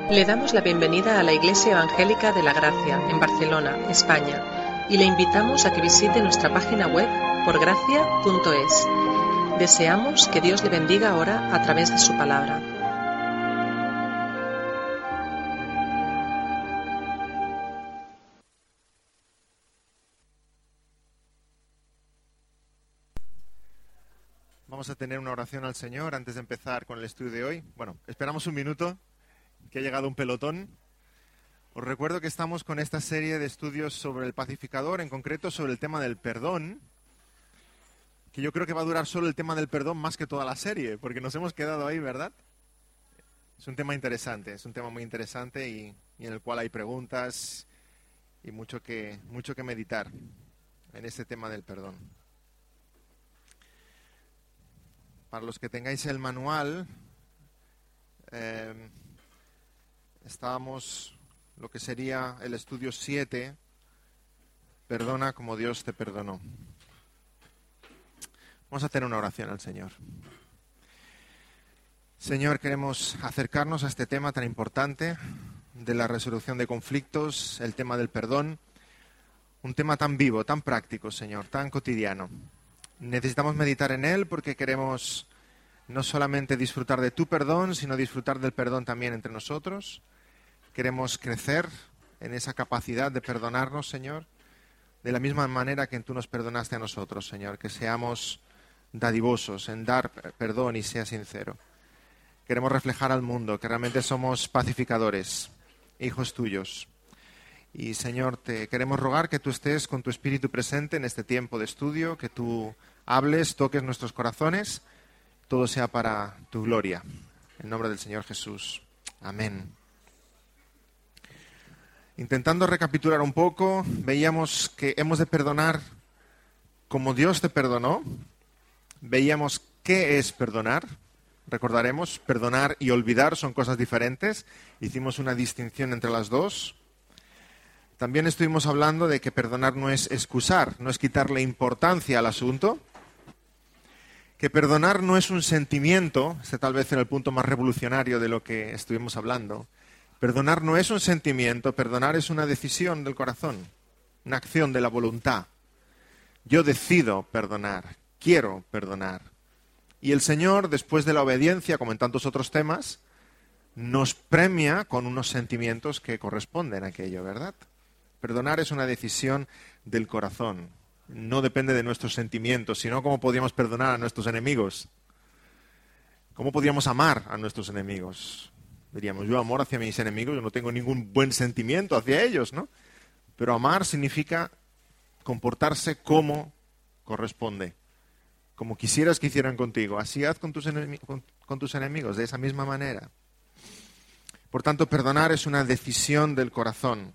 Le damos la bienvenida a la Iglesia Evangélica de la Gracia, en Barcelona, España, y le invitamos a que visite nuestra página web porgracia.es. Deseamos que Dios le bendiga ahora a través de su palabra. Vamos a tener una oración al Señor antes de empezar con el estudio de hoy. Bueno, esperamos un minuto, que ha llegado un pelotón. Os recuerdo que estamos con esta serie de estudios sobre el pacificador, en concreto sobre el tema del perdón, que yo creo que va a durar solo el tema del perdón más que toda la serie, porque nos hemos quedado ahí, ¿verdad? Es un tema interesante, es un tema muy interesante y en el cual hay preguntas y mucho que meditar en este tema del perdón. Para los que tengáis el manual, estábamos lo que sería el estudio 7, perdona como Dios te perdonó. Vamos a hacer una oración al Señor. Señor, queremos acercarnos a este tema tan importante de la resolución de conflictos, el tema del perdón, un tema tan vivo, tan práctico, Señor, tan cotidiano. Necesitamos meditar en él porque queremos no solamente disfrutar de tu perdón, sino disfrutar del perdón también entre nosotros. Queremos crecer en esa capacidad de perdonarnos, Señor, de la misma manera que tú nos perdonaste a nosotros, Señor, que seamos dadivosos en dar perdón y sea sincero. Queremos reflejar al mundo que realmente somos pacificadores, hijos tuyos. Y, Señor, te queremos rogar que tú estés con tu Espíritu presente en este tiempo de estudio, que tú hables, toques nuestros corazones, todo sea para tu gloria. En nombre del Señor Jesús. Amén. Intentando recapitular un poco, veíamos que hemos de perdonar como Dios te perdonó. Veíamos qué es perdonar. Recordaremos, perdonar y olvidar son cosas diferentes. Hicimos una distinción entre las dos. También estuvimos hablando de que perdonar no es excusar, no es quitarle importancia al asunto. Que perdonar no es un sentimiento, este tal vez era el punto más revolucionario de lo que estuvimos hablando. Perdonar no es un sentimiento, perdonar es una decisión del corazón, una acción de la voluntad. Yo decido perdonar, quiero perdonar. Y el Señor, después de la obediencia, como en tantos otros temas, nos premia con unos sentimientos que corresponden a aquello, ¿verdad? Perdonar es una decisión del corazón. No depende de nuestros sentimientos, sino cómo podríamos perdonar a nuestros enemigos. ¿Cómo podríamos amar a nuestros enemigos? Diríamos, yo amor hacia mis enemigos, yo no tengo ningún buen sentimiento hacia ellos, ¿no? Pero amar significa comportarse como corresponde, como quisieras que hicieran contigo. Así haz con tus enemigos, de esa misma manera. Por tanto, perdonar es una decisión del corazón.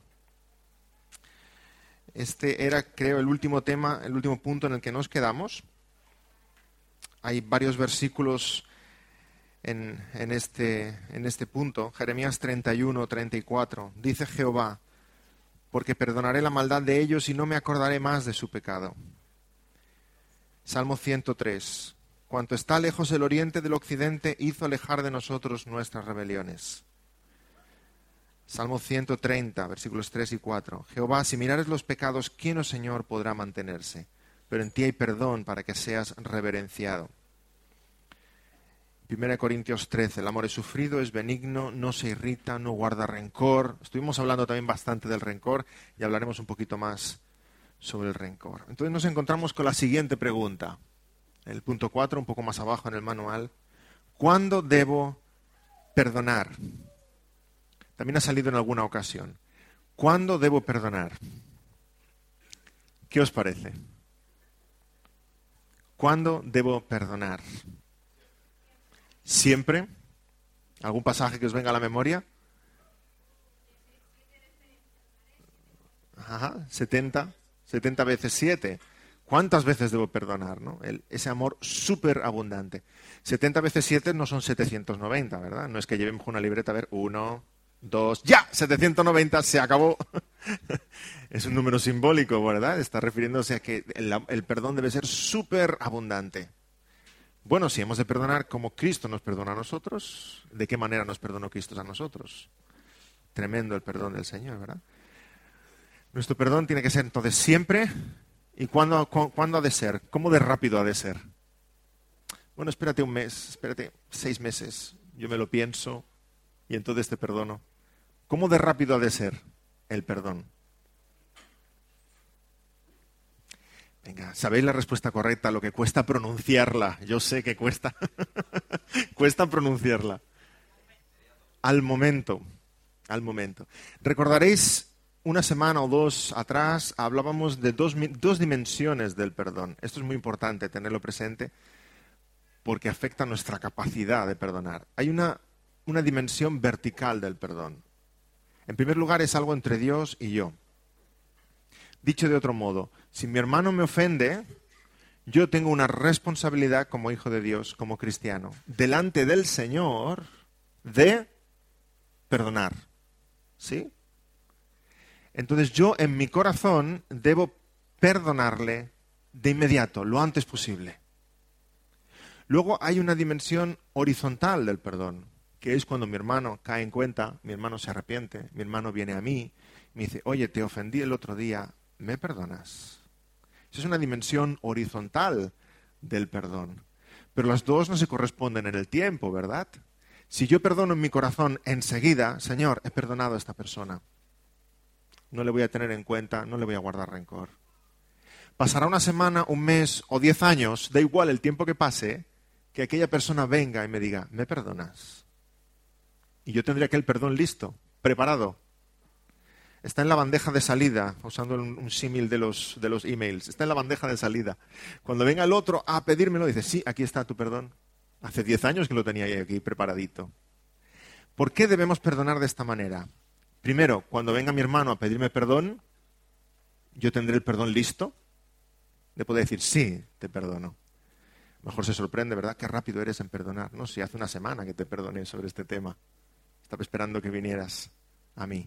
Este era, creo, el último tema, el último punto en el que nos quedamos. Hay varios versículos en este punto. Jeremías 31, 34. Dice Jehová, porque perdonaré la maldad de ellos y no me acordaré más de su pecado. Salmo 103. Cuanto está lejos el oriente del occidente, hizo alejar de nosotros nuestras rebeliones. Salmo 130, versículos 3 y 4. Jehová, si mirares los pecados, ¿quién, oh Señor, podrá mantenerse? Pero en ti hay perdón para que seas reverenciado. 1 Corintios 13. El amor es sufrido, es benigno, no se irrita, no guarda rencor. Estuvimos hablando también bastante del rencor y hablaremos un poquito más sobre el rencor. Entonces nos encontramos con la siguiente pregunta. El punto 4, un poco más abajo en el manual. ¿Cuándo debo perdonar? También ha salido en alguna ocasión. ¿Cuándo debo perdonar? ¿Qué os parece? ¿Cuándo debo perdonar? ¿Siempre? ¿Algún pasaje que os venga a la memoria? Ajá, 70 veces 7. ¿Cuántas veces debo perdonar, no? Ese amor súper abundante. 70 veces 7 no son 790, ¿verdad? No es que llevemos una libreta a ver 1, 2, ¡ya! 790, se acabó. Es un número simbólico, ¿verdad? Está refiriéndose a que el perdón debe ser súper abundante. Bueno, si hemos de perdonar como Cristo nos perdona a nosotros, ¿de qué manera nos perdonó Cristo a nosotros? tremendo el perdón del Señor, ¿verdad? Nuestro perdón tiene que ser entonces siempre. ¿Y cuándo ha de ser? ¿Cómo de rápido ha de ser? Bueno, espérate un mes, espérate 6 meses, yo me lo pienso y entonces te perdono. ¿Cómo de rápido ha de ser el perdón? Venga, ¿sabéis la respuesta correcta? Lo que cuesta pronunciarla. Yo sé que cuesta. Cuesta pronunciarla. Al momento. Al momento. Recordaréis, una semana o 2 atrás hablábamos de dos dimensiones del perdón. Esto es muy importante tenerlo presente porque afecta nuestra capacidad de perdonar. Hay una dimensión vertical del perdón. En primer lugar, es algo entre Dios y yo. Dicho de otro modo, si mi hermano me ofende, yo tengo una responsabilidad como hijo de Dios, como cristiano, delante del Señor, de perdonar. ¿Sí? Entonces yo en mi corazón debo perdonarle de inmediato, lo antes posible. Luego hay una dimensión horizontal del perdón, que es cuando mi hermano cae en cuenta, mi hermano se arrepiente, mi hermano viene a mí, me dice, oye, te ofendí el otro día, ¿me perdonas? Esa es una dimensión horizontal del perdón. Pero las dos no se corresponden en el tiempo, ¿verdad? Si yo perdono en mi corazón enseguida, Señor, he perdonado a esta persona. No le voy a tener en cuenta, no le voy a guardar rencor. Pasará una semana, un mes o 10 años, da igual el tiempo que pase, que aquella persona venga y me diga, ¿me perdonas? Y yo tendría aquel perdón listo, preparado. Está en la bandeja de salida, usando un símil de los emails, está en la bandeja de salida. Cuando venga el otro a pedírmelo, dice, sí, aquí está tu perdón. Hace 10 años que lo tenía aquí preparadito. ¿Por qué debemos perdonar de esta manera? Primero, cuando venga mi hermano a pedirme perdón, yo tendré el perdón listo. Le puedo decir, sí, te perdono. Mejor se sorprende, ¿verdad? Qué rápido eres en perdonar. No, si hace una semana que te perdoné sobre este tema. Estaba esperando que vinieras a mí.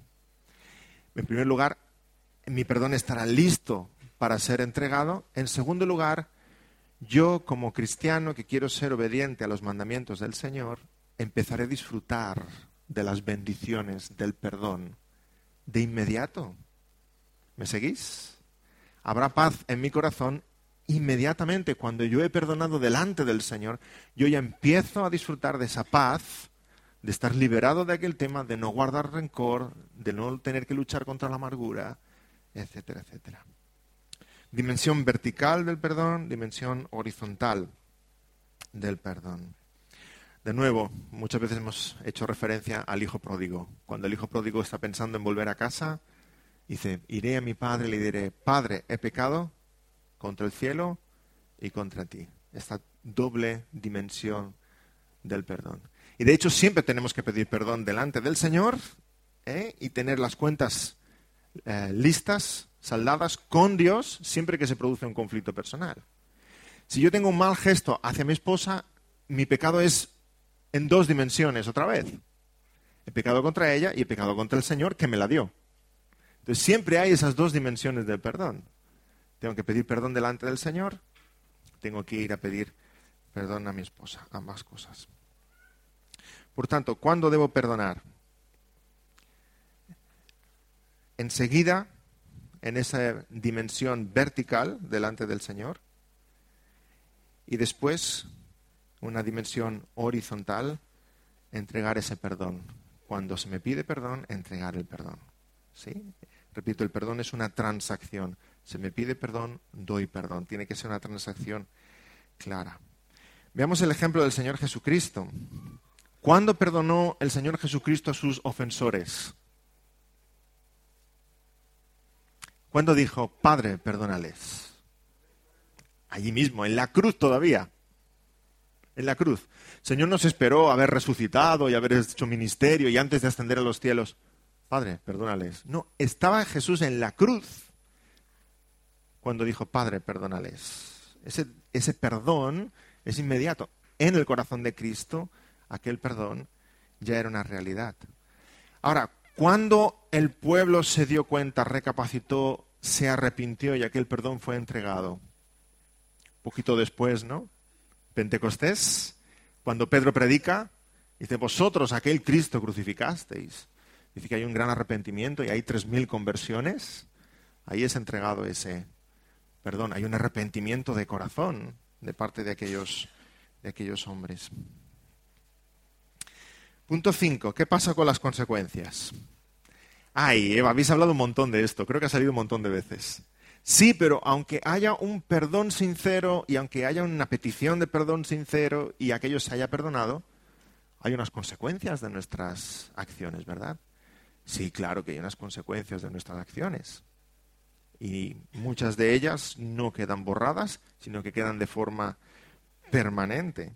En primer lugar, mi perdón estará listo para ser entregado. En segundo lugar, yo como cristiano que quiero ser obediente a los mandamientos del Señor, empezaré a disfrutar de las bendiciones del perdón de inmediato. ¿Me seguís? Habrá paz en mi corazón inmediatamente. Cuando yo he perdonado delante del Señor, yo ya empiezo a disfrutar de esa paz, de estar liberado de aquel tema, de no guardar rencor, de no tener que luchar contra la amargura, etcétera, etcétera. Dimensión vertical del perdón, dimensión horizontal del perdón. De nuevo, muchas veces hemos hecho referencia al hijo pródigo. Cuando el hijo pródigo está pensando en volver a casa, dice, iré a mi padre y le diré, Padre, he pecado contra el cielo y contra ti. Esta doble dimensión del perdón. Y de hecho siempre tenemos que pedir perdón delante del Señor y tener las cuentas listas, saldadas con Dios, siempre que se produce un conflicto personal. Si yo tengo un mal gesto hacia mi esposa, mi pecado es en 2 dimensiones otra vez. He pecado contra ella y he pecado contra el Señor que me la dio. Entonces siempre hay esas 2 dimensiones del perdón. Tengo que pedir perdón delante del Señor, tengo que ir a pedir perdón a mi esposa, ambas cosas. Por tanto, ¿cuándo debo perdonar? Enseguida, en esa dimensión vertical delante del Señor, y después, una dimensión horizontal, entregar ese perdón. Cuando se me pide perdón, entregar el perdón. ¿Sí? Repito, el perdón es una transacción. Se me pide perdón, doy perdón. Tiene que ser una transacción clara. Veamos el ejemplo del Señor Jesucristo. ¿Cuándo perdonó el Señor Jesucristo a sus ofensores? ¿Cuándo dijo, Padre, perdónales? Allí mismo, en la cruz todavía. En la cruz. El Señor no se esperó haber resucitado y haber hecho ministerio y antes de ascender a los cielos. Padre, perdónales. No, estaba Jesús en la cruz cuando dijo, Padre, perdónales. Ese perdón es inmediato. En el corazón de Cristo, aquel perdón ya era una realidad. Ahora, cuando el pueblo se dio cuenta, recapacitó, se arrepintió y aquel perdón fue entregado. Un poquito después, ¿no? Pentecostés, cuando Pedro predica, dice, vosotros aquel Cristo crucificasteis. dice que hay un gran arrepentimiento y hay 3.000 conversiones, ahí es entregado ese perdón. Hay un arrepentimiento de corazón de parte de aquellos hombres. Punto 5. ¿Qué pasa con las consecuencias? Ay, Eva, habéis hablado un montón de esto, creo que ha salido un montón de veces. Sí, pero aunque haya un perdón sincero y aunque haya una petición de perdón sincero y aquello se haya perdonado, hay unas consecuencias de nuestras acciones, ¿verdad? Sí, claro que hay unas consecuencias de nuestras acciones. Y muchas de ellas no quedan borradas, sino que quedan de forma permanente.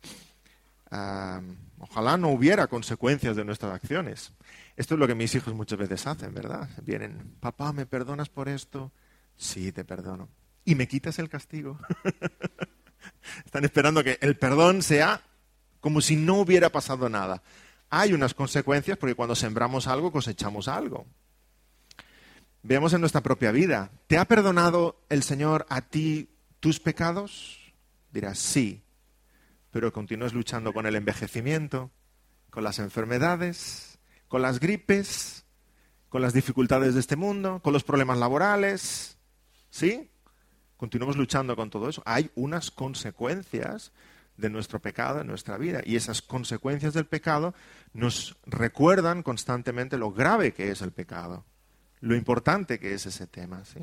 Ojalá no hubiera consecuencias de nuestras acciones. Esto es lo que mis hijos muchas veces hacen, ¿verdad? Vienen, papá, ¿me perdonas por esto? Sí, te perdono. ¿Y me quitas el castigo? Están esperando que el perdón sea como si no hubiera pasado nada. Hay unas consecuencias porque cuando sembramos algo cosechamos algo. Veamos en nuestra propia vida. ¿Te ha perdonado el Señor a ti tus pecados? Dirás, sí, pero continúas luchando con el envejecimiento, con las enfermedades, con las gripes, con las dificultades de este mundo, con los problemas laborales. ¿Sí? Continuamos luchando con todo eso. Hay unas consecuencias de nuestro pecado en nuestra vida y esas consecuencias del pecado nos recuerdan constantemente lo grave que es el pecado, lo importante que es ese tema. ¿Sí?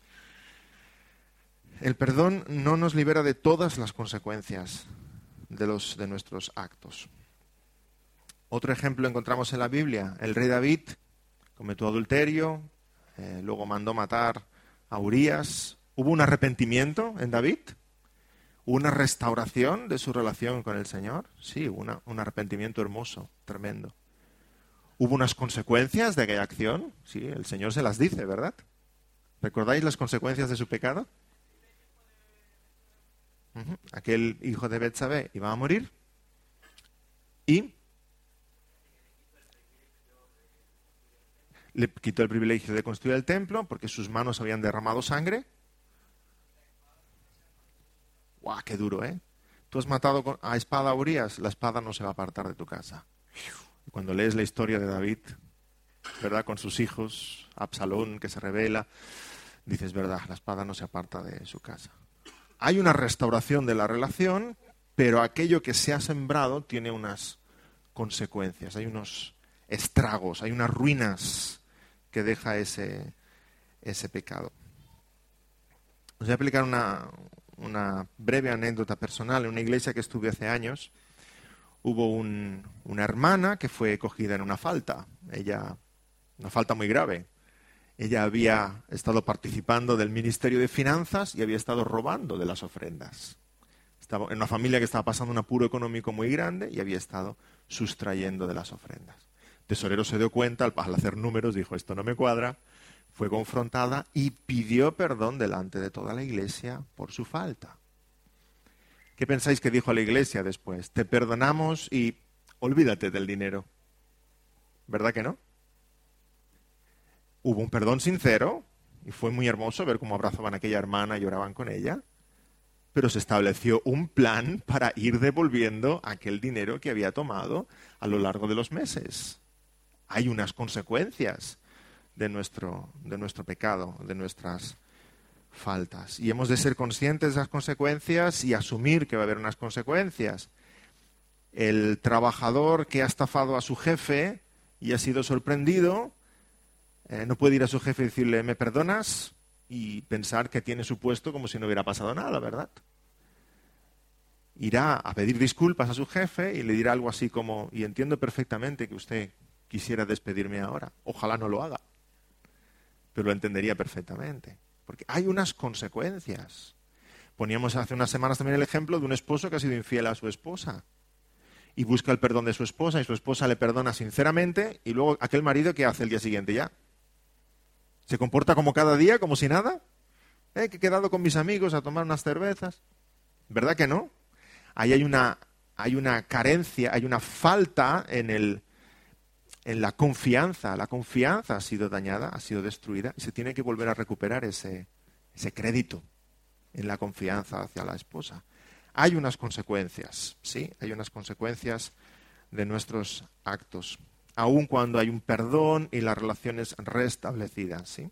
El perdón no nos libera de todas las consecuencias de nuestros actos. Otro ejemplo encontramos en la Biblia. El rey David cometió adulterio, luego mandó matar a Urías. ¿Hubo un arrepentimiento en David? ¿Hubo una restauración de su relación con el Señor? Sí, hubo un arrepentimiento hermoso, tremendo. ¿Hubo unas consecuencias de aquella acción? Sí, el Señor se las dice, ¿verdad? ¿Recordáis las consecuencias de su pecado? Aquel hijo de Betsabé iba a morir y le quitó el privilegio de construir el templo porque sus manos habían derramado sangre. ¡Guau, qué duro, eh! Tú has matado a espada a Urías, la espada no se va a apartar de tu casa. Y cuando lees la historia de David, ¿verdad? Con sus hijos, Absalón que se rebela, dices, verdad, la espada no se aparta de su casa. Hay una restauración de la relación, pero aquello que se ha sembrado tiene unas consecuencias, hay unos estragos, hay unas ruinas que deja ese pecado. Os voy a explicar una breve anécdota personal. En una iglesia que estuve hace años, hubo una hermana que fue cogida en una falta. Una falta muy grave. Ella había estado participando del Ministerio de Finanzas y había estado robando de las ofrendas. Estaba en una familia que estaba pasando un apuro económico muy grande y había estado sustrayendo de las ofrendas. El tesorero se dio cuenta, al hacer números, dijo, esto no me cuadra, fue confrontada y pidió perdón delante de toda la iglesia por su falta. ¿Qué pensáis que dijo a la iglesia después? Te perdonamos y olvídate del dinero. ¿Verdad que no? Hubo un perdón sincero y fue muy hermoso ver cómo abrazaban a aquella hermana y oraban con ella, pero se estableció un plan para ir devolviendo aquel dinero que había tomado a lo largo de los meses. Hay unas consecuencias de nuestro pecado, de nuestras faltas. Y hemos de ser conscientes de las consecuencias y asumir que va a haber unas consecuencias. El trabajador que ha estafado a su jefe y ha sido sorprendido, no puede ir a su jefe y decirle, ¿me perdonas? Y pensar que tiene su puesto como si no hubiera pasado nada, ¿verdad? Irá a pedir disculpas a su jefe y le dirá algo así como, y entiendo perfectamente que usted quisiera despedirme ahora. Ojalá no lo haga. Pero lo entendería perfectamente. Porque hay unas consecuencias. Poníamos hace unas semanas también el ejemplo de un esposo que ha sido infiel a su esposa. Y busca el perdón de su esposa y su esposa le perdona sinceramente y luego aquel marido ¿qué hace el día siguiente ya? ¿Se comporta como cada día, como si nada? Que he quedado con mis amigos a tomar unas cervezas. ¿Verdad que no? Ahí hay una carencia, hay una falta en la confianza. La confianza ha sido dañada, ha sido destruida y se tiene que volver a recuperar ese crédito en la confianza hacia la esposa. Hay unas consecuencias, ¿sí? Hay unas consecuencias de nuestros actos. aun cuando hay un perdón y las relaciones restablecidas, ¿sí?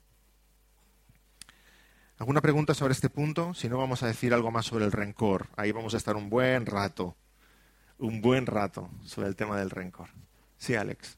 ¿Alguna pregunta sobre este punto? Si no, vamos a decir algo más sobre el rencor. Ahí vamos a estar un buen rato sobre el tema del rencor. Sí, Alex.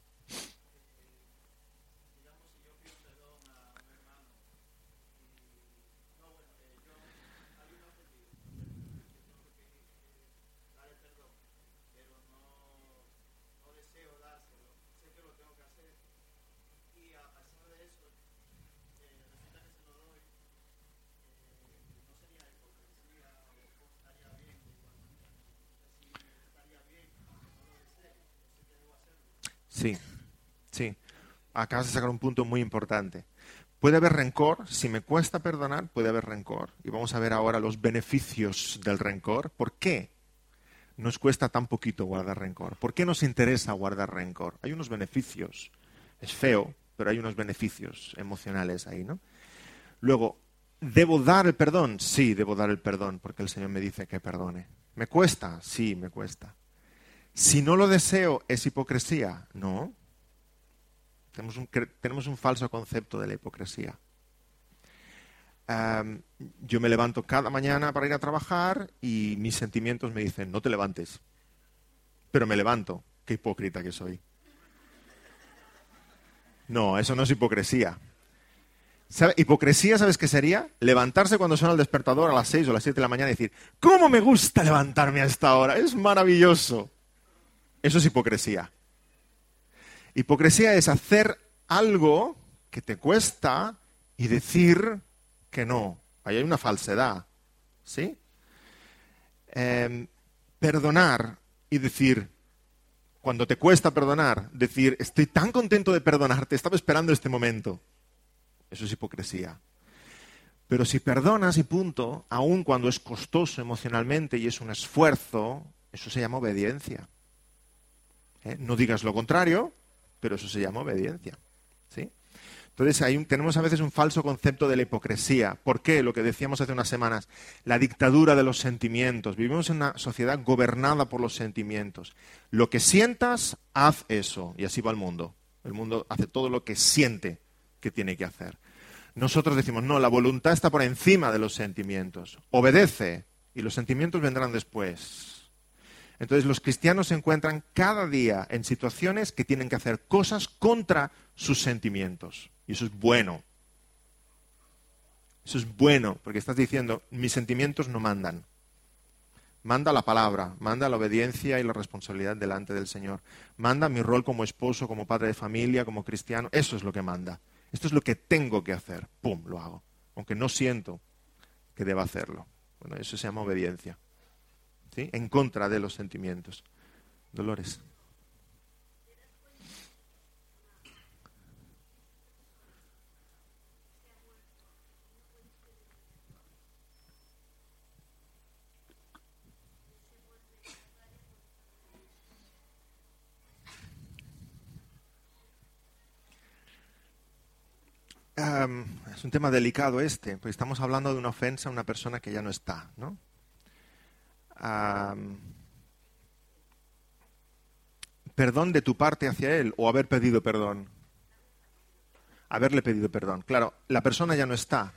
Sí, sí. Acabas de sacar un punto muy importante. Puede haber rencor, si me cuesta perdonar, puede haber rencor. Y vamos a ver ahora los beneficios del rencor. ¿Por qué nos cuesta tan poquito guardar rencor? ¿Por qué nos interesa guardar rencor? Hay unos beneficios. Es feo, pero hay unos beneficios emocionales ahí, ¿no? Luego, ¿debo dar el perdón? Sí, debo dar el perdón, porque el Señor me dice que perdone. ¿Me cuesta? Sí, me cuesta. Si no lo deseo, ¿es hipocresía? No. Tenemos un falso concepto de la hipocresía. Yo me levanto cada mañana para ir a trabajar y mis sentimientos me dicen, no te levantes. Pero me levanto. Qué hipócrita que soy. No, eso no es hipocresía. Hipocresía, ¿sabes qué sería? Levantarse cuando suena el despertador a las 6 o las 7 de la mañana y decir, ¿cómo me gusta levantarme a esta hora? Es maravilloso. Eso es hipocresía. Hipocresía es hacer algo que te cuesta y decir que no. Ahí hay una falsedad. ¿Sí? Perdonar y decir, cuando te cuesta perdonar, decir, estoy tan contento de perdonarte, estaba esperando este momento. Eso es hipocresía. Pero si perdonas y punto, aun cuando es costoso emocionalmente y es un esfuerzo, eso se llama obediencia. No digas lo contrario, pero eso se llama obediencia. ¿Sí? Entonces tenemos a veces un falso concepto de la hipocresía. ¿Por qué? Lo que decíamos hace unas semanas, la dictadura de los sentimientos. Vivimos en una sociedad gobernada por los sentimientos. Lo que sientas, haz eso. Y así va el mundo. El mundo hace todo lo que siente que tiene que hacer. Nosotros decimos, no, la voluntad está por encima de los sentimientos. Obedece y los sentimientos vendrán después. Entonces los cristianos se encuentran cada día en situaciones que tienen que hacer cosas contra sus sentimientos. Y eso es bueno. Eso es bueno, porque estás diciendo, mis sentimientos no mandan. Manda la palabra, manda la obediencia y la responsabilidad delante del Señor. Manda mi rol como esposo, como padre de familia, como cristiano. Eso es lo que manda. Esto es lo que tengo que hacer. ¡Pum! Lo hago. Aunque no siento que deba hacerlo. Bueno, eso se llama obediencia. ¿Sí? En contra de los sentimientos. Dolores. Es un tema delicado este, porque estamos hablando de una ofensa a una persona que ya no está, ¿no? Perdón de tu parte hacia él o haber pedido perdón. Haberle pedido perdón. Claro, la persona ya no está.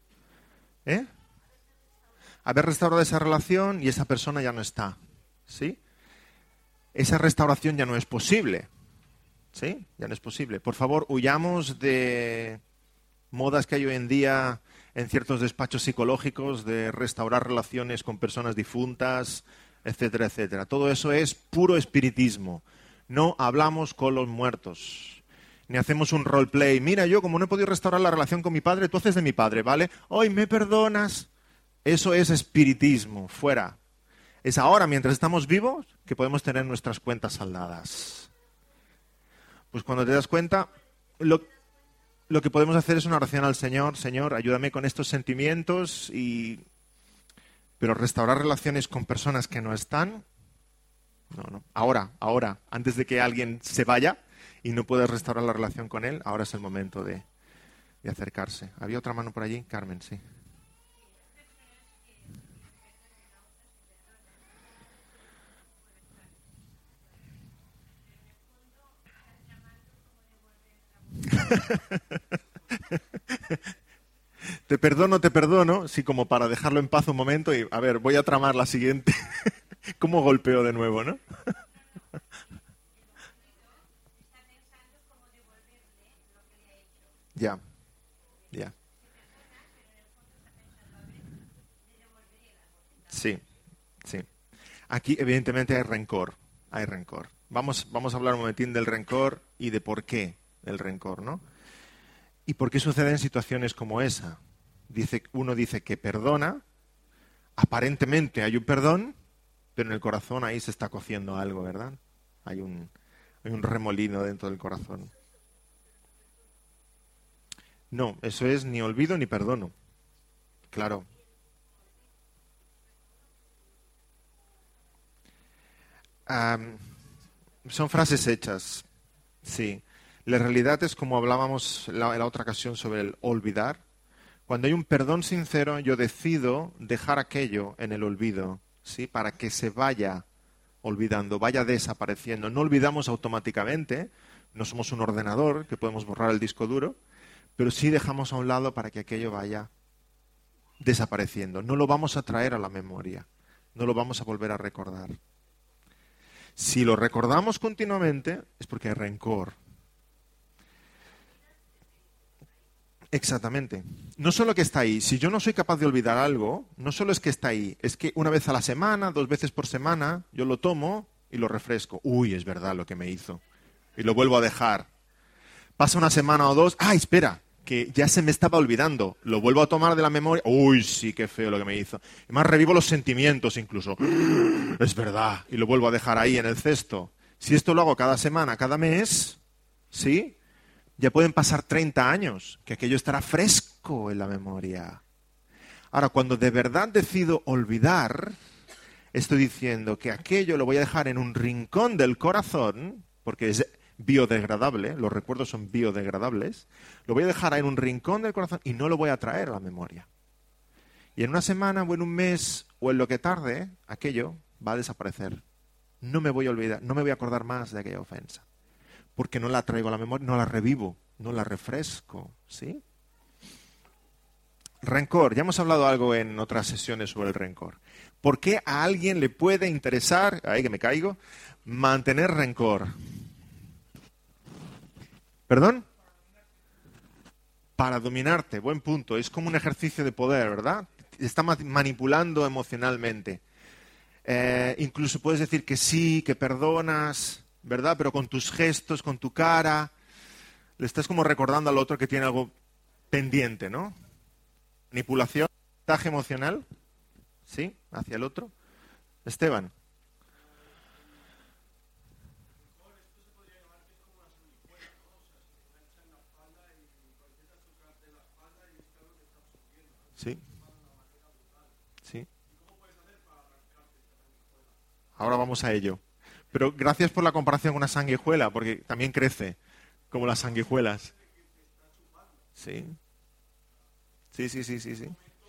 Haber restaurado esa relación y esa persona ya no está. ¿Sí? Esa restauración ya no es posible. ¿Sí? Ya no es posible. Por favor, huyamos de modas que hay hoy en día en ciertos despachos psicológicos de restaurar relaciones con personas difuntas, etcétera, etcétera. Todo eso es puro espiritismo. No hablamos con los muertos. Ni hacemos un roleplay. Mira, yo como no he podido restaurar la relación con mi padre, tú haces de mi padre, ¿vale? Hoy me perdonas. Eso es espiritismo, fuera. Es ahora, mientras estamos vivos, que podemos tener nuestras cuentas saldadas. Pues cuando te das cuenta, lo que podemos hacer es una oración al Señor. Señor, ayúdame con estos sentimientos pero restaurar relaciones con personas que no están, no. Ahora, antes de que alguien se vaya y no puedas restaurar la relación con él, ahora es el momento de acercarse. Había otra mano por allí, Carmen, sí. Te perdono, sí, como para dejarlo en paz un momento y, a ver, voy a tramar la siguiente. ¿Cómo golpeo de nuevo, no? Ya, ya. Sí, sí. Aquí, evidentemente, hay rencor. Hay rencor. Vamos a hablar un momentín del rencor y de por qué el rencor, ¿no? ¿Y por qué suceden situaciones como esa? Uno dice que perdona, aparentemente hay un perdón, pero en el corazón ahí se está cociendo algo, ¿verdad? Hay un remolino dentro del corazón. No, eso es ni olvido ni perdono. Claro. Am, Son frases hechas, sí. La realidad es como hablábamos en la otra ocasión sobre el olvidar. Cuando hay un perdón sincero, yo decido dejar aquello en el olvido, ¿sí? Para que se vaya olvidando, vaya desapareciendo. No olvidamos automáticamente, no somos un ordenador que podemos borrar el disco duro, pero sí dejamos a un lado para que aquello vaya desapareciendo. No lo vamos a traer a la memoria, no lo vamos a volver a recordar. Si lo recordamos continuamente es porque hay rencor. Exactamente. No solo que está ahí, si yo no soy capaz de olvidar algo, no solo es que está ahí, es que una vez a la semana, 2 veces por semana, yo lo tomo y lo refresco. Uy, es verdad lo que me hizo. Y lo vuelvo a dejar. Pasa una semana o dos, espera, que ya se me estaba olvidando. Lo vuelvo a tomar de la memoria. Uy, sí, qué feo lo que me hizo. Y más revivo los sentimientos incluso. Es verdad. Y lo vuelvo a dejar ahí en el cesto. Si esto lo hago cada semana, cada mes, ¿sí? Ya pueden pasar 30 años, que aquello estará fresco en la memoria. Ahora, cuando de verdad decido olvidar, estoy diciendo que aquello lo voy a dejar en un rincón del corazón, porque es biodegradable, los recuerdos son biodegradables, lo voy a dejar en un rincón del corazón y no lo voy a traer a la memoria. Y en una semana o en un mes o en lo que tarde, aquello va a desaparecer. No me voy a olvidar, no me voy a acordar más de aquella ofensa. Porque no la traigo a la memoria, no la revivo, no la refresco, ¿sí? Rencor, ya hemos hablado algo en otras sesiones sobre el rencor. ¿Por qué a alguien le puede interesar, ahí que me caigo, mantener rencor? ¿Perdón? Para dominarte, buen punto. Es como un ejercicio de poder, ¿verdad? Está manipulando emocionalmente. Incluso puedes decir que sí, que perdonas, ¿verdad? Pero con tus gestos, con tu cara, le estás como recordando al otro que tiene algo pendiente, ¿no? Manipulación, chantaje emocional, ¿sí? Hacia el otro. Esteban. Sí, sí. Ahora vamos a ello. Pero gracias por la comparación con una sanguijuela, porque también crece como las sanguijuelas. Sí, sí, sí, sí, sí, sí.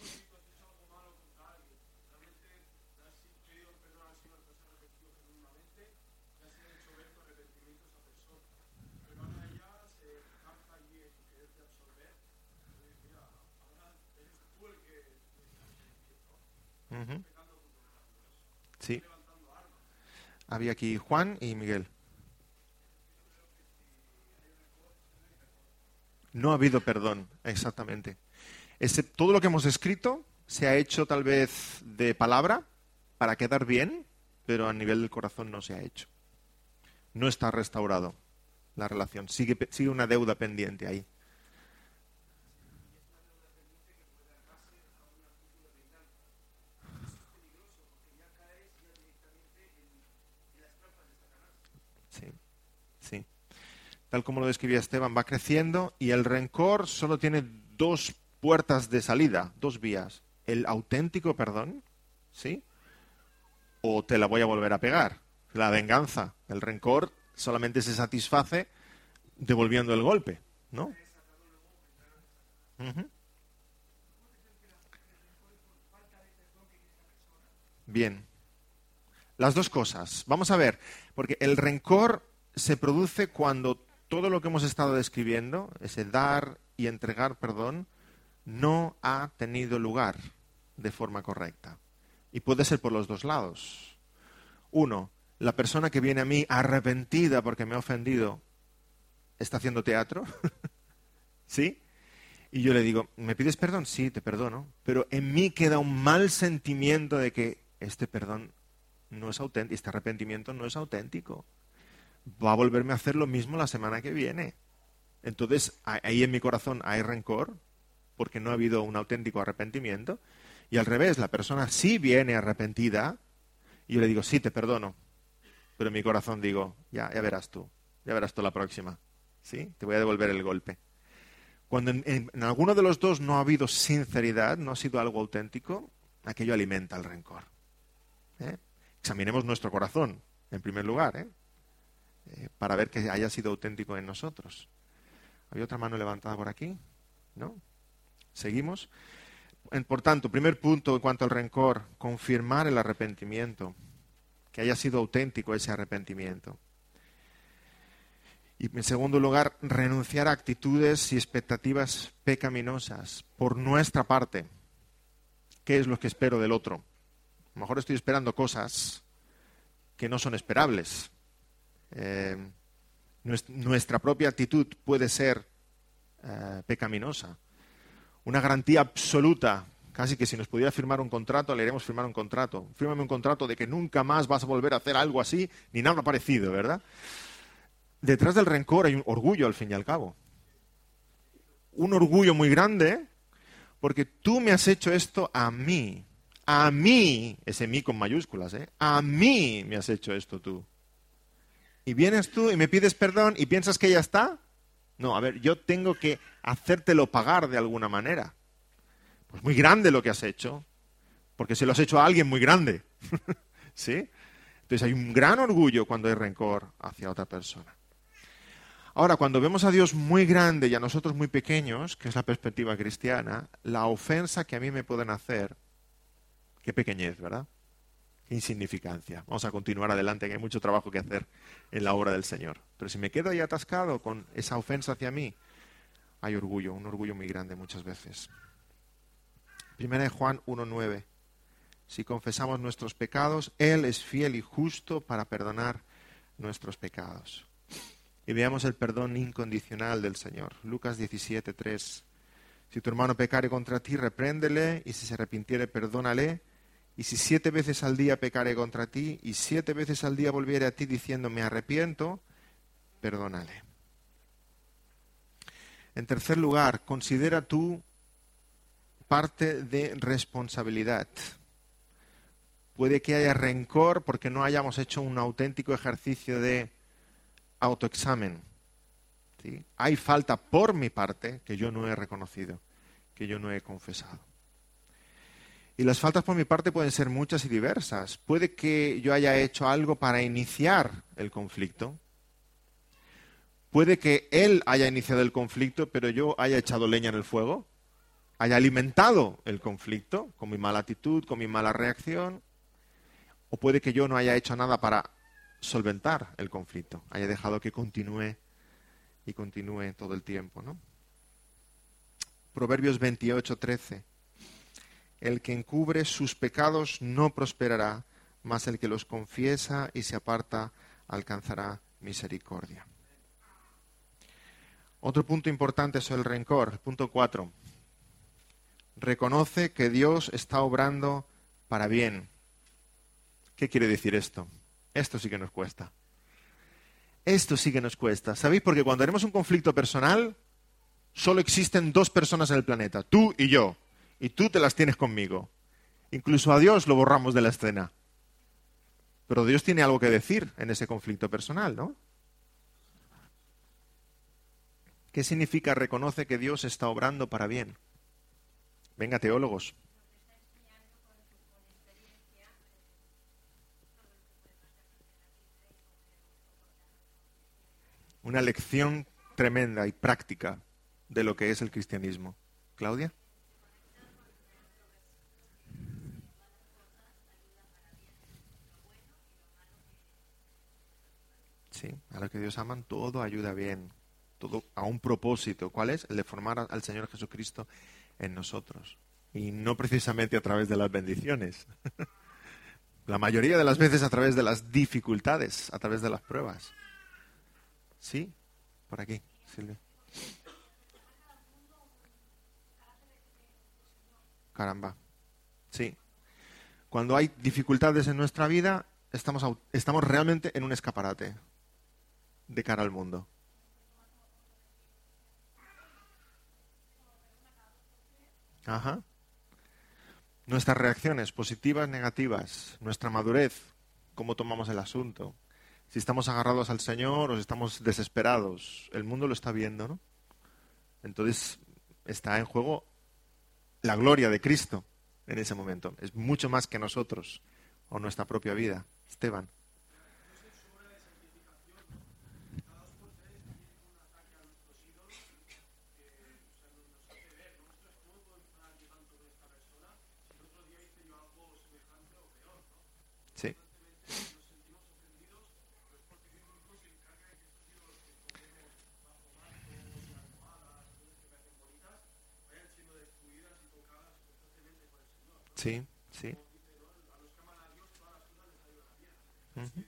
Ujú. Sí. Había aquí Juan y Miguel. No ha habido perdón, exactamente. Todo lo que hemos escrito se ha hecho tal vez de palabra para quedar bien, pero a nivel del corazón no se ha hecho. No está restaurado la relación. Sigue una deuda pendiente ahí. Sí, sí. Tal como lo describía Esteban, va creciendo y el rencor solo tiene 2 puertas de salida, 2 vías. El auténtico perdón, ¿sí? O te la voy a volver a pegar. La venganza, el rencor solamente se satisface devolviendo el golpe, ¿no? Ujú. Bien, las dos cosas. Vamos a ver, porque el rencor se produce cuando todo lo que hemos estado describiendo, ese dar y entregar perdón, no ha tenido lugar de forma correcta. Y puede ser por los dos lados. Uno, la persona que viene a mí arrepentida porque me ha ofendido, está haciendo teatro, ¿sí? Y yo le digo, ¿me pides perdón? Sí, te perdono. Pero en mí queda un mal sentimiento de que este perdón no es auténtico, este arrepentimiento no es auténtico. Va a volverme a hacer lo mismo la semana que viene. Entonces, ahí en mi corazón hay rencor, porque no ha habido un auténtico arrepentimiento. Y al revés, la persona sí viene arrepentida, y yo le digo, sí, te perdono. Pero en mi corazón digo, ya verás tú la próxima. ¿Sí? Te voy a devolver el golpe. Cuando en alguno de los dos no ha habido sinceridad, no ha sido algo auténtico, aquello alimenta el rencor. Examinemos nuestro corazón, en primer lugar, para ver que haya sido auténtico en nosotros. ¿Había otra mano levantada por aquí? ¿No? ¿Seguimos? Por tanto, primer punto en cuanto al rencor, confirmar el arrepentimiento, que haya sido auténtico ese arrepentimiento. Y en segundo lugar, renunciar a actitudes y expectativas pecaminosas por nuestra parte. ¿Qué es lo que espero del otro? A lo mejor estoy esperando cosas que no son esperables. Nuestra propia actitud puede ser pecaminosa. Una garantía absoluta, casi que si nos pudiera firmar un contrato, le haremos firmar un contrato. Fírmame un contrato de que nunca más vas a volver a hacer algo así, ni nada parecido, ¿verdad? Detrás del rencor hay un orgullo, al fin y al cabo. Un orgullo muy grande, porque tú me has hecho esto a mí. A mí, ese mí con mayúsculas, a mí me has hecho esto tú. Y vienes tú y me pides perdón y piensas que ya está. No, a ver, yo tengo que hacértelo pagar de alguna manera. Pues muy grande lo que has hecho, porque se lo has hecho a alguien muy grande. ¿Sí? Entonces hay un gran orgullo cuando hay rencor hacia otra persona. Ahora, cuando vemos a Dios muy grande y a nosotros muy pequeños, que es la perspectiva cristiana, la ofensa que a mí me pueden hacer, qué pequeñez, ¿verdad? Qué insignificancia. Vamos a continuar adelante, que hay mucho trabajo que hacer en la obra del Señor. Pero si me quedo ahí atascado con esa ofensa hacia mí, hay orgullo, un orgullo muy grande muchas veces. Primera de Juan 1:9. Si confesamos nuestros pecados, Él es fiel y justo para perdonar nuestros pecados. Y veamos el perdón incondicional del Señor. Lucas 17:3. Si tu hermano pecare contra ti, repréndele, y si se arrepintiere, perdónale. Y si 7 veces al día pecare contra ti, y 7 veces al día volviere a ti diciendo, me arrepiento, perdónale. En tercer lugar, considera tu parte de responsabilidad. Puede que haya rencor porque no hayamos hecho un auténtico ejercicio de autoexamen. ¿Sí? Hay falta por mi parte que yo no he reconocido, que yo no he confesado. Y las faltas por mi parte pueden ser muchas y diversas. Puede que yo haya hecho algo para iniciar el conflicto. Puede que él haya iniciado el conflicto, pero yo haya echado leña en el fuego, haya alimentado el conflicto con mi mala actitud, con mi mala reacción. O puede que yo no haya hecho nada para solventar el conflicto, haya dejado que continúe y continúe todo el tiempo, ¿no? Proverbios 28:13. El que encubre sus pecados no prosperará, mas el que los confiesa y se aparta alcanzará misericordia. Otro punto importante es el rencor. Punto 4. Reconoce que Dios está obrando para bien. ¿Qué quiere decir esto? Esto sí que nos cuesta. Esto sí que nos cuesta. ¿Sabéis? Porque cuando tenemos un conflicto personal, solo existen 2 personas en el planeta, tú y yo. Y tú te las tienes conmigo. Incluso a Dios lo borramos de la escena. Pero Dios tiene algo que decir en ese conflicto personal, ¿no? ¿Qué significa reconoce que Dios está obrando para bien? Venga, teólogos. Una lección tremenda y práctica de lo que es el cristianismo. ¿Claudia? Sí, a los que Dios aman todo ayuda bien. todo a un propósito. ¿Cuál es? El de formar al Señor Jesucristo en nosotros. Y no precisamente a través de las bendiciones. La mayoría de las veces a través de las dificultades, a través de las pruebas. ¿Sí? Por aquí, Silvia. Caramba. Sí. Cuando hay dificultades en nuestra vida, estamos realmente en un escaparate de cara al mundo. Ajá. Nuestras reacciones positivas, negativas, nuestra madurez, cómo tomamos el asunto, si estamos agarrados al Señor o si estamos desesperados, el mundo lo está viendo, ¿no? Entonces está en juego la gloria de Cristo en ese momento. Es mucho más que nosotros o nuestra propia vida. Esteban. Sí. Sí, sí. Ujú.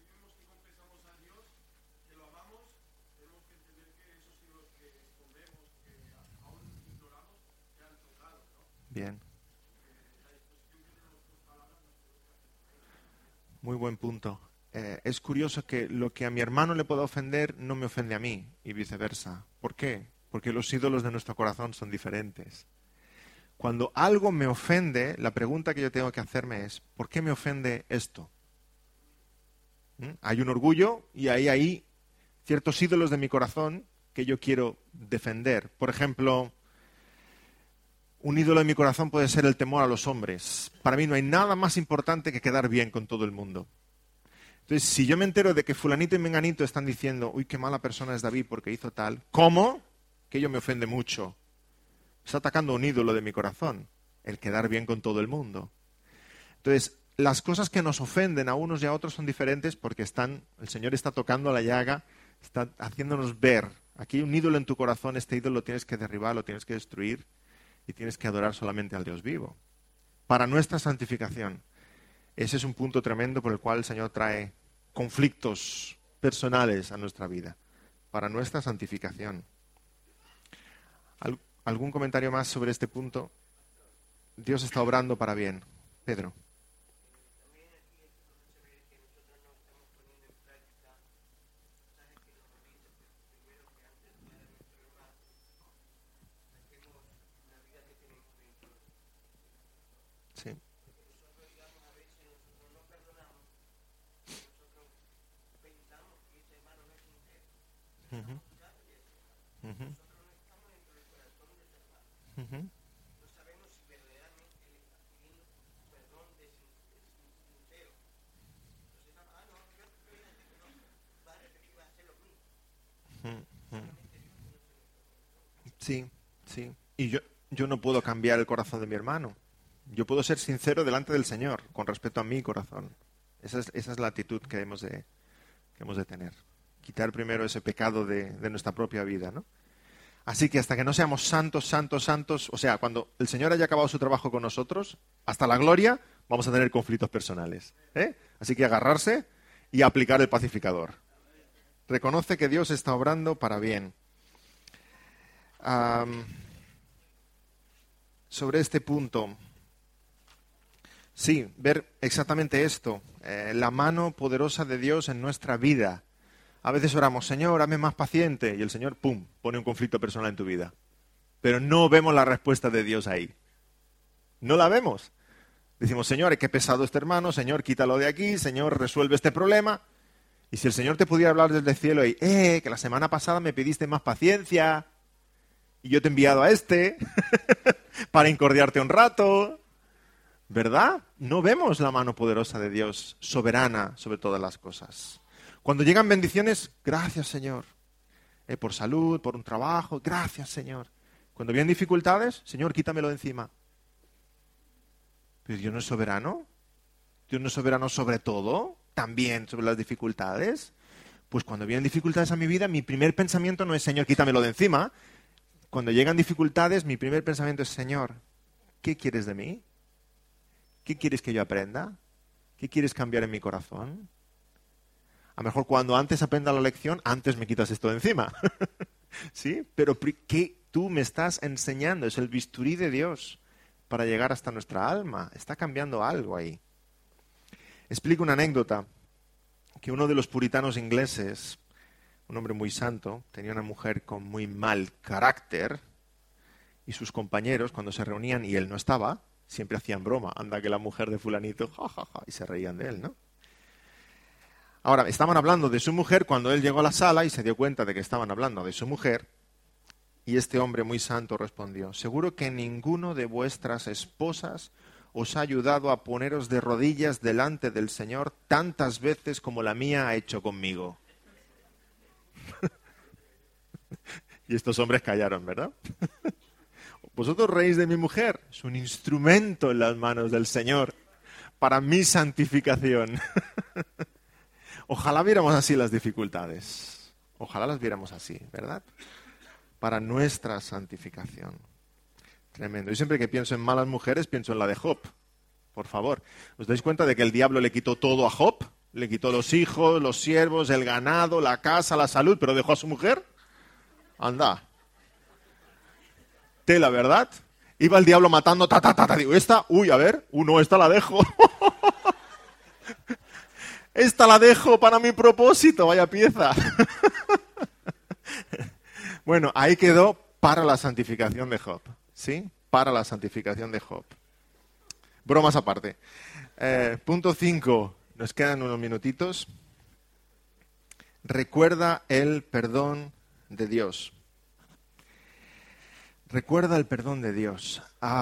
Bien. Muy buen punto. Es curioso que lo que a mi hermano le pueda ofender no me ofende a mí y viceversa. ¿Por qué? Porque los ídolos de nuestro corazón son diferentes. Cuando algo me ofende, la pregunta que yo tengo que hacerme es, ¿por qué me ofende esto? Hay un orgullo y hay ciertos ídolos de mi corazón que yo quiero defender. Por ejemplo, un ídolo de mi corazón puede ser el temor a los hombres. Para mí no hay nada más importante que quedar bien con todo el mundo. Entonces, si yo me entero de que fulanito y menganito están diciendo, uy, qué mala persona es David porque hizo tal, ¿cómo? Que ello me ofende mucho. Está atacando un ídolo de mi corazón, el quedar bien con todo el mundo. Entonces, las cosas que nos ofenden a unos y a otros son diferentes porque el Señor está tocando la llaga, está haciéndonos ver, aquí hay un ídolo en tu corazón, este ídolo lo tienes que derribar, lo tienes que destruir y tienes que adorar solamente al Dios vivo. Para nuestra santificación. Ese es un punto tremendo por el cual el Señor trae conflictos personales a nuestra vida. Para nuestra santificación. ¿Algún comentario más sobre este punto? Dios está obrando para bien. Pedro. Sí. Ujú. Ujú. Ujú. Ujú. Sí, sí. Y yo no puedo cambiar el corazón de mi hermano. Yo puedo ser sincero delante del Señor con respecto a mi corazón. Esa es la actitud que hemos de tener. Quitar primero ese pecado de nuestra propia vida, ¿no? Así que hasta que no seamos santos, santos, santos, o sea, cuando el Señor haya acabado su trabajo con nosotros, hasta la gloria, vamos a tener conflictos personales. Así que agarrarse y aplicar el pacificador. Reconoce que Dios está obrando para bien. Sobre este punto, sí, ver exactamente esto, la mano poderosa de Dios en nuestra vida. A veces oramos, Señor, hazme más paciente, y el Señor, pum, pone un conflicto personal en tu vida. Pero no vemos la respuesta de Dios ahí. No la vemos. Decimos, Señor, qué pesado este hermano, Señor, quítalo de aquí, Señor, resuelve este problema. Y si el Señor te pudiera hablar desde el cielo y, que la semana pasada me pediste más paciencia, y yo te he enviado a este para incordiarte un rato, ¿verdad? No vemos la mano poderosa de Dios, soberana sobre todas las cosas. Cuando llegan bendiciones, gracias Señor, por salud, por un trabajo, gracias Señor. Cuando vienen dificultades, Señor, quítamelo de encima. Pero Dios no es soberano. Dios no es soberano sobre todo, también sobre las dificultades. Pues cuando vienen dificultades a mi vida, mi primer pensamiento no es, Señor, quítamelo de encima. Cuando llegan dificultades, mi primer pensamiento es, Señor, ¿qué quieres de mí? ¿Qué quieres que yo aprenda? ¿Qué quieres cambiar en mi corazón? A lo mejor cuando antes aprenda la lección, antes me quitas esto de encima. ¿Sí? Pero ¿qué tú me estás enseñando? Es el bisturí de Dios para llegar hasta nuestra alma. Está cambiando algo ahí. Explico una anécdota, que uno de los puritanos ingleses, un hombre muy santo, tenía una mujer con muy mal carácter, y sus compañeros, cuando se reunían y él no estaba, siempre hacían broma. Anda que la mujer de fulanito, ja, ja, ja, y se reían de él, ¿no? Ahora, estaban hablando de su mujer cuando él llegó a la sala y se dio cuenta de que estaban hablando de su mujer, y este hombre muy santo respondió, seguro que ninguno de vuestras esposas os ha ayudado a poneros de rodillas delante del Señor tantas veces como la mía ha hecho conmigo. Y estos hombres callaron, ¿verdad? Vosotros reís de mi mujer, es un instrumento en las manos del Señor para mi santificación. Ojalá viéramos así las dificultades. Ojalá las viéramos así, ¿verdad? Para nuestra santificación. Tremendo. Yo siempre que pienso en malas mujeres, pienso en la de Job. Por favor. ¿Os dais cuenta de que el diablo le quitó todo a Job? Le quitó los hijos, los siervos, el ganado, la casa, la salud, pero dejó a su mujer. Anda. Tela, ¿verdad? Iba el diablo matando, digo, esta, a ver, esta la dejo. Esta la dejo para mi propósito, vaya pieza. Bueno, ahí quedó para la santificación de Job, ¿sí? Para la santificación de Job. Bromas aparte. Punto 5, nos quedan unos minutitos. Recuerda el perdón de Dios. Recuerda el perdón de Dios.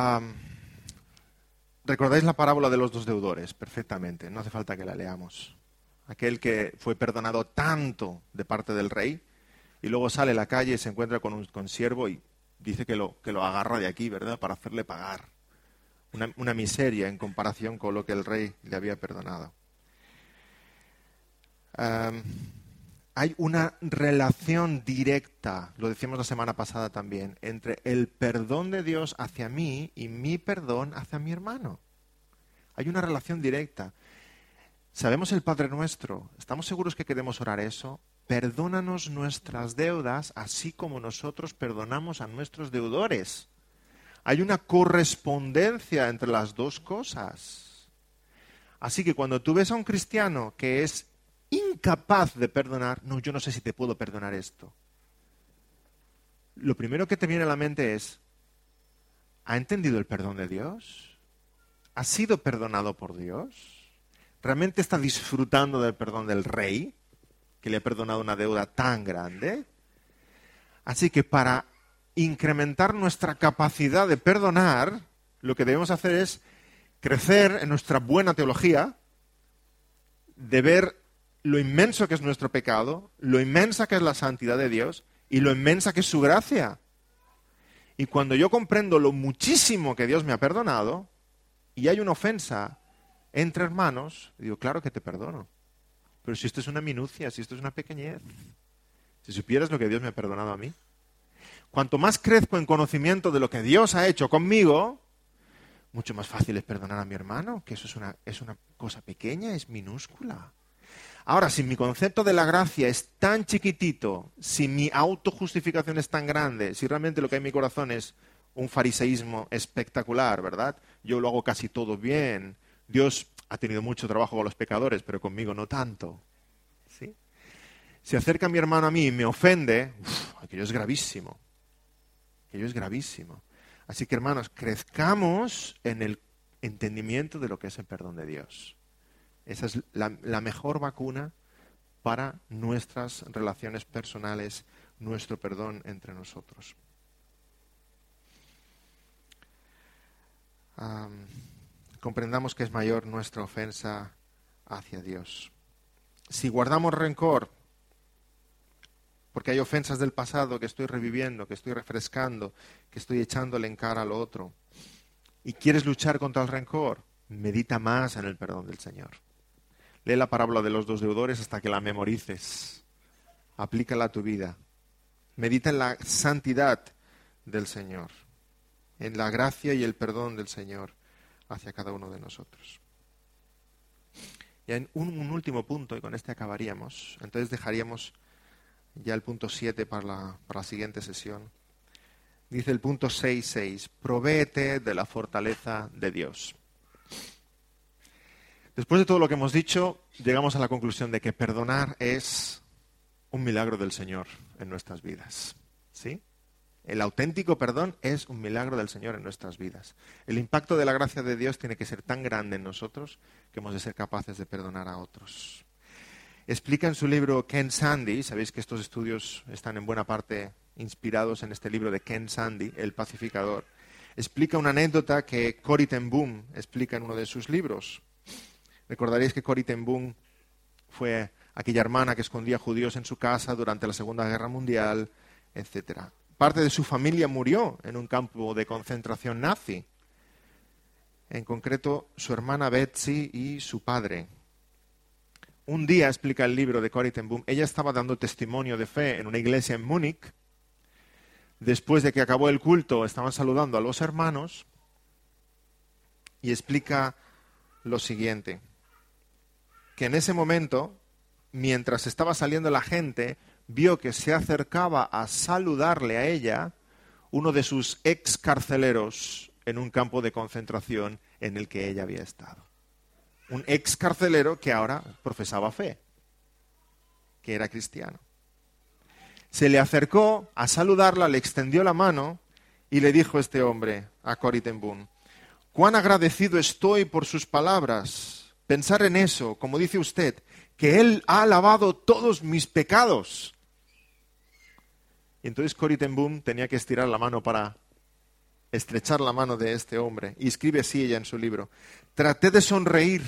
Recordáis la parábola de los dos deudores, perfectamente, no hace falta que la leamos. Aquel que fue perdonado tanto de parte del rey y luego sale a la calle y se encuentra con un consiervo y dice que lo agarra de aquí, ¿verdad?, para hacerle pagar. Una miseria en comparación con lo que el rey le había perdonado. Hay una relación directa, lo decíamos la semana pasada también, entre el perdón de Dios hacia mí y mi perdón hacia mi hermano. Hay una relación directa. Sabemos el Padre Nuestro, ¿estamos seguros que queremos orar eso? Perdónanos nuestras deudas, así como nosotros perdonamos a nuestros deudores. Hay una correspondencia entre las dos cosas. Así que cuando tú ves a un cristiano que es incapaz de perdonar, no, yo no sé si te puedo perdonar esto. Lo primero que te viene a la mente es, ¿ha entendido el perdón de Dios? ¿Ha sido perdonado por Dios? ¿Realmente está disfrutando del perdón del Rey, que le ha perdonado una deuda tan grande? Así que para incrementar nuestra capacidad de perdonar, lo que debemos hacer es crecer en nuestra buena teología, de ver lo inmenso que es nuestro pecado, lo inmensa que es la santidad de Dios y lo inmensa que es su gracia. Y cuando yo comprendo lo muchísimo que Dios me ha perdonado y hay una ofensa entre hermanos, digo, claro que te perdono. Pero si esto es una minucia, si esto es una pequeñez, si supieras lo que Dios me ha perdonado a mí. Cuanto más crezco en conocimiento de lo que Dios ha hecho conmigo, mucho más fácil es perdonar a mi hermano, que eso es una cosa pequeña, es minúscula. Ahora, si mi concepto de la gracia es tan chiquitito, si mi autojustificación es tan grande, si realmente lo que hay en mi corazón es un fariseísmo espectacular, ¿verdad? Yo lo hago casi todo bien. Dios ha tenido mucho trabajo con los pecadores, pero conmigo no tanto. ¿Sí? Si acerca a mi hermano a mí y me ofende, aquello es gravísimo. Aquello es gravísimo. Así que, hermanos, crezcamos en el entendimiento de lo que es el perdón de Dios. Esa es la mejor vacuna para nuestras relaciones personales, nuestro perdón entre nosotros. Comprendamos que es mayor nuestra ofensa hacia Dios. Si guardamos rencor, porque hay ofensas del pasado que estoy reviviendo, que estoy refrescando, que estoy echándole en cara al otro, y quieres luchar contra el rencor, medita más en el perdón del Señor. Lee la parábola de los dos deudores hasta que la memorices, aplícala a tu vida. Medita en la santidad del Señor, en la gracia y el perdón del Señor hacia cada uno de nosotros. Y en un último punto, y con este acabaríamos, entonces dejaríamos ya el punto 7 para la siguiente sesión. Dice el punto 6.6, provéete de la fortaleza de Dios. Después de todo lo que hemos dicho, llegamos a la conclusión de que perdonar es un milagro del Señor en nuestras vidas. ¿Sí? El auténtico perdón es un milagro del Señor en nuestras vidas. El impacto de la gracia de Dios tiene que ser tan grande en nosotros que hemos de ser capaces de perdonar a otros. Explica en su libro Ken Sande, sabéis que estos estudios están en buena parte inspirados en este libro de Ken Sande, El Pacificador. Explica una anécdota que Corrie ten Boom explica en uno de sus libros. Recordaréis que Corrie ten Boom fue aquella hermana que escondía judíos en su casa durante la Segunda Guerra Mundial, etc. Parte de su familia murió en un campo de concentración nazi. En concreto, su hermana Betsy y su padre. Un día, explica el libro de Corrie ten Boom, ella estaba dando testimonio de fe en una iglesia en Múnich. Después de que acabó el culto, estaban saludando a los hermanos y explica lo siguiente, que en ese momento, mientras estaba saliendo la gente, vio que se acercaba a saludarle a ella uno de sus ex carceleros en un campo de concentración en el que ella había estado. Un ex carcelero que ahora profesaba fe, que era cristiano. Se le acercó a saludarla, le extendió la mano y le dijo este hombre a Corrie ten Boom, cuán agradecido estoy por sus palabras. Pensar en eso, como dice usted, que Él ha lavado todos mis pecados. Y entonces Corrie ten Boom tenía que estirar la mano para estrechar la mano de este hombre. Y escribe así ella en su libro, traté de sonreír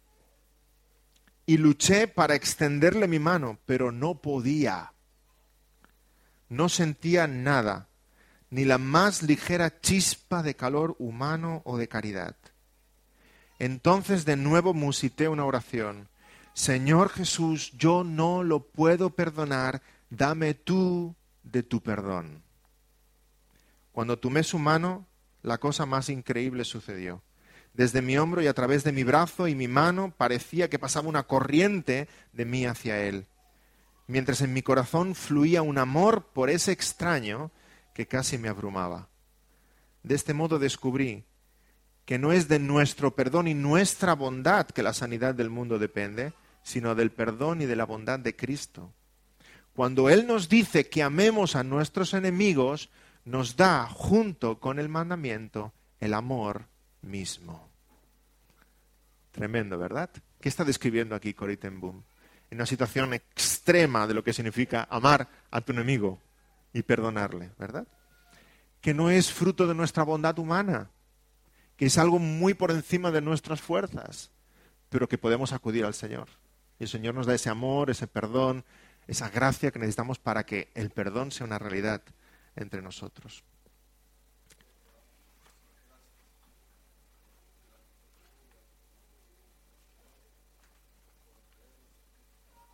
y luché para extenderle mi mano, pero no podía. No sentía nada, ni la más ligera chispa de calor humano o de caridad. Entonces de nuevo musité una oración. Señor Jesús, yo no lo puedo perdonar, dame tú de tu perdón. Cuando tomé su mano, la cosa más increíble sucedió. Desde mi hombro y a través de mi brazo y mi mano parecía que pasaba una corriente de mí hacia él, mientras en mi corazón fluía un amor por ese extraño que casi me abrumaba. De este modo descubrí que no es de nuestro perdón y nuestra bondad que la sanidad del mundo depende, sino del perdón y de la bondad de Cristo. Cuando Él nos dice que amemos a nuestros enemigos, nos da, junto con el mandamiento, el amor mismo. Tremendo, ¿verdad? ¿Qué está describiendo aquí Corrie ten Boom? En una situación extrema de lo que significa amar a tu enemigo y perdonarle, ¿verdad? Que no es fruto de nuestra bondad humana, que es algo muy por encima de nuestras fuerzas, pero que podemos acudir al Señor. Y el Señor nos da ese amor, ese perdón, esa gracia que necesitamos para que el perdón sea una realidad entre nosotros.